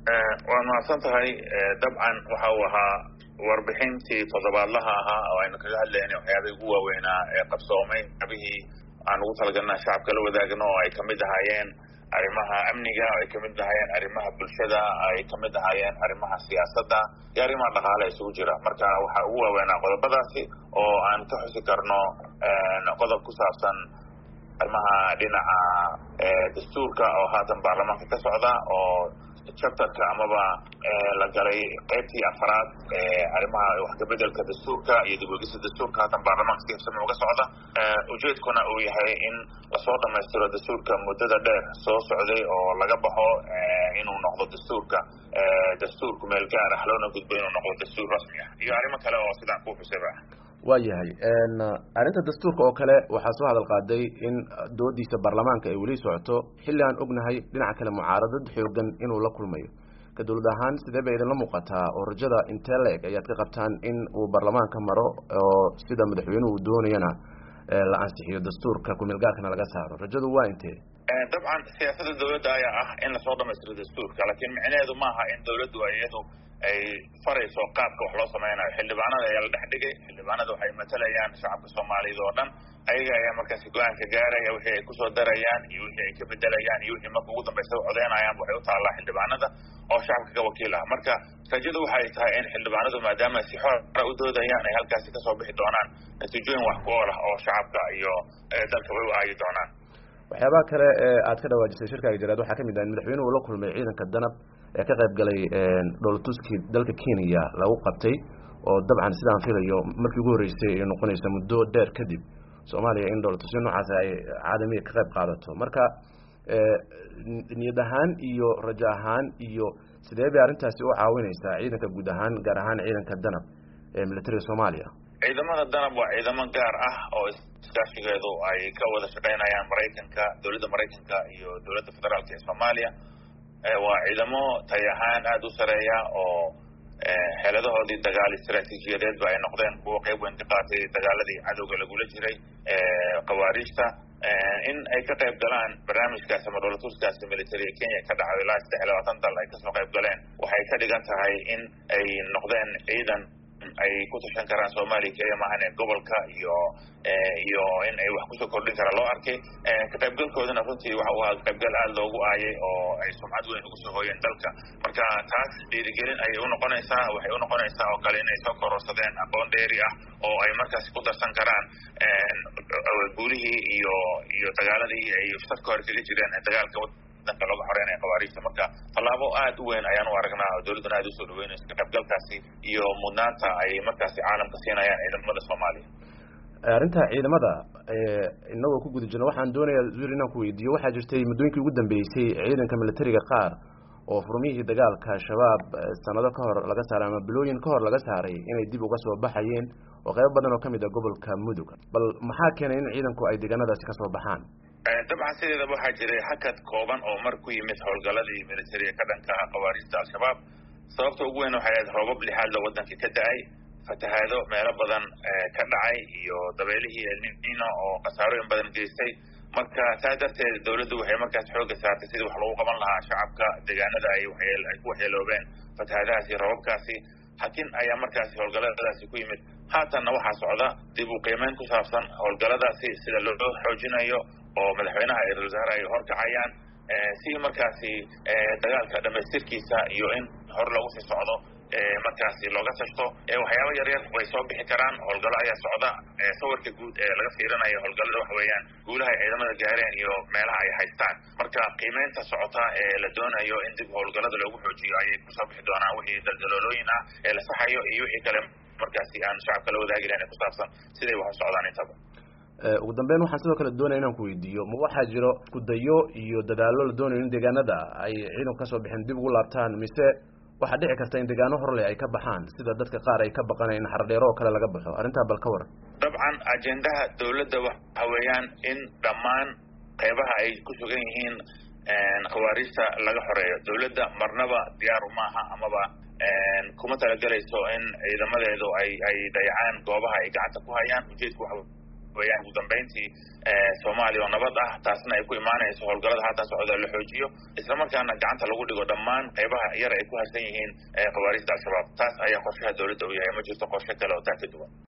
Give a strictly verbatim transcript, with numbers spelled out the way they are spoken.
waa mahadsan tahay dabcan waxa uu ahaa warbixintii toddobaadlaha ahaa oo aynu kaga hadlaynay waxyaabihii ugu waaweynaa ee qabsoomay abihii aan ugu talagalnaa shacabka la wadaagno oo ay kamid ahaayeen arrimaha amniga oo ay kamid ahaayeen arrimaha bulshada ay kamid ahaayeen arrimaha siyaasadda iyo arrimaha dhaqaale isugu jira marka waxa ugu waaweynaa qodobadaasi oo aan ka xusi karno qodob ku saabsan arrimaha dhinaca dastuurka oo haatan baarlamaanka ka socda oo chapterka amaba la galay qaybtii afraad arrimaha wax ka bedelka dastuurka iyo dib u eegista dastuurka haatan baarlamaanka si habsami uga socda ujeedkuna uu yahay in lasoo dhamaystiro dastuurka muddada dheer soo socday oo laga baxo inuu noqdo dastuurka dastuurku meel gaar ah loona gudbo inuu noqdo dastuur rasmi ah iyo arrimo kale oo sidaan ku xusayba waayahay arrinta dastuurka oo kale waxaa soo hadal qaaday in doodiisa baarlamaanka ay weli socoto xilli aan ognahay dhinaca kale mucaaradad xoogan inuu la kulmayo ka dowlad ahaan sidee bay idinla muuqataa oo rajada intee la-eg ayaad ka qabtaan in uu baarlamaanka maro oo sida madaxweynuhu uu doonayana la ansixiyo dastuurka kumeel gaarkana laga saaro rajadu waa intee dabcan siyaasadda dawladda ayaa ah in lasoo dhamaystiro dastuurka laakiin micnaheedu maaha in dawladdu iyadu ay farayso qaabka wax loo sameynayo xildhibaanada ayaa la dhex dhigay xildhibaanada waxay matalayaan shacabka soomaaliyed oo dhan ayaga ayaa markaasi go-aanka gaaraya wixii ay kusoo darayaan iyo wixii ay ka bedelayaan iyo wixii marka ugu dambaysa codeynayaan waxay u taallaa xildhibaanada oo shacabka ka wakiil ah marka rajadu waxay tahay in xildhibaanadu maadaama si xora u doodayaan ay halkaasi kasoo bixi doonaan natiijooyin wax ku ool ah oo shacabka iyo dalka way u aayi doonaan waxyaabaha kale ee aad ka dhawaajisay shirkaaga jaraad waxaa kamid ah in madaxweynuhu la kulmay ciidanka danab ee ka qayb galay dhoolatuskii dalka Kenya lagu qabtay oo dabcan sidaan filayo markii ugu horeysay ay noqonaysa muddo dheer kadib Soomaaliya in dhoolatusyo noocaas ay caalamiga ka qayb qaadato marka niyad ahaan iyo rajo ahaan iyo sidee bay arrintaasi u caawinaysaa ciidanka guud ahaan gaar ahaan ciidanka danab ee militariga Soomaaliya ciidamada danab waa ciidamo gaar ah oo iskaashigeedu ay ka wada shaqeynayaan Mareykanka dawladda Mareykanka iyo dawladda federaalka ee Soomaaliya waa ciidamo tay ahaan aada u sareeya oo xeeladahoodii dagaal istaraatiijiyadeed ba ay noqdeen kuwa qayb weyn ka qaatay dagaaladii cadowga lagula jiray qawaariijta in ay ka qayb galaan barnaamijkaas ama dhoolatuskaasi militariga Kenya ka dhacay ilaa saddex iyo labaatan dal ay kasoo qayb galeen waxay ka dhigan tahay in ay noqdeen ciidan ay ku tashan karaan Soomaaliya kaliya maahan ee gobolka iyo iyo in ay wax kusoo kordhin karaan loo arkay ka qaybgalkoodana runtii waxa uu ahaa qaybgal aada loogu aayay oo ay sumcad weyn ugu soo hooyeen dalka marka taas dhiirigelin ayay unoqonaysaa waxay unoqonaysaa oo kale inay soo kororsadeen aqoon dheeri ah oo ay markaasi ku darsan karaan guulihii iyo iyo dagaaladii ay safka hore kaga jireen dagaalka danka looga xoreynaya qawaariijta marka tallaabo aada u weyn ayaan u aragnaa oo dawladduna aada usoo dhaweynayso ka qaybgalkaasi iyo mudnaanta ay markaasi caalamka siinayaan ciidamada Soomaaliya arrinta ciidamada inagoo ku guda jirno waxaan doonayaa zuur inaan ku weydiiyo waxaa jirtay muddooyinkii ugu dambeysay ciidanka militariga qaar oo furmihii dagaalka shabaab sanado ka hor laga saaray ama bilooyin ka hor laga saaray inay dib uga soo baxayeen oo qaybo badan oo kamid ah gobolka Mudug bal maxaa keenay in ciidanku ay deegaanadaasi ka soo baxaan dabcan sideedaba waxaa jiray hakad kooban oo mar ku yimid howlgaladii militariga ka dhanka ah qawaariijta al-shabaab sababta ugu weyn waxay ahayd roobab lixaad la wadanka ka da-ay fatahaado meelo badan ka dhacay iyo dabeelihii El Niño oo khasaarooyin badan geystay marka taa darteed dawladdu waxay markaas xooga saartay sidii wax lagu qaban lahaa shacabka deegaanada ay waxyeel ay ku waxyeeloobeen fatahaadahaasi roobabkaasi hakin ayaa markaasi howlgaladaasi ku yimid haatanna waxaa socda dib u qiimeyn ku saabsan howlgaladaasi sida loo xoojinayo oo madaxweynaha iyo ra-iisul wasaare ay horkacayaan si markaasi dagaalka dhamaystirkiisa iyo in hor lagu sii socdo markaasi looga tashto waxyaabo yar yar way soo bixi karaan howlgalo ayaa socda sawirka guud ee laga fiirinayo howlgalada waxa weeyaan guulaha ay ciidamada gaareen iyo meelaha ay haystaan marka qiimeynta socota ee la doonayo in dib howlgalada loogu xoojiyo ayay kusoo bixi doonaan wixii daldaloolooyin ah ee la saxayo iyo wixii kale markaasi aan shacabka la wadaagi lahayn ku saabsan siday wax u socdaan intaba ugu dambeyn waxaan sidoo kale doonaya inaan ku weydiiyo ma waxaa jiro kudayo iyo dadaalo la doonayo in deegaanada ay ciidanku kasoo bixin dib ugu laabtaan mise waxaa dhici karta in deegaano horle ay ka baxaan sida dadka qaar ay ka baqanayaan in xardheero oo kale laga baxo arrintaa bal ka waran dabcan ajendaha dawladda waxa weeyaan in dhammaan qaybaha ay ku sugan yihiin qawaariijta laga xoreeyo dawladda marnaba diyaar uma aha amaba kuma talagelayso in ciidamadeedu ay ay dayacaan goobaha ay gacanta ku hayaan ujeedku waxa weeyaan ugu dambeyntii Soomaaliya oo nabad ah taasna ay ku imaanayso howlgallada haatan socda la xoojiyo isla markaana gacanta lagu dhigo dhammaan qaybaha yar ay ku harsan yihiin khawaarijta al-shabaab taas ayaa qorshaha dawladda u yahay ma jirto qorshe kale oo taa ka duwan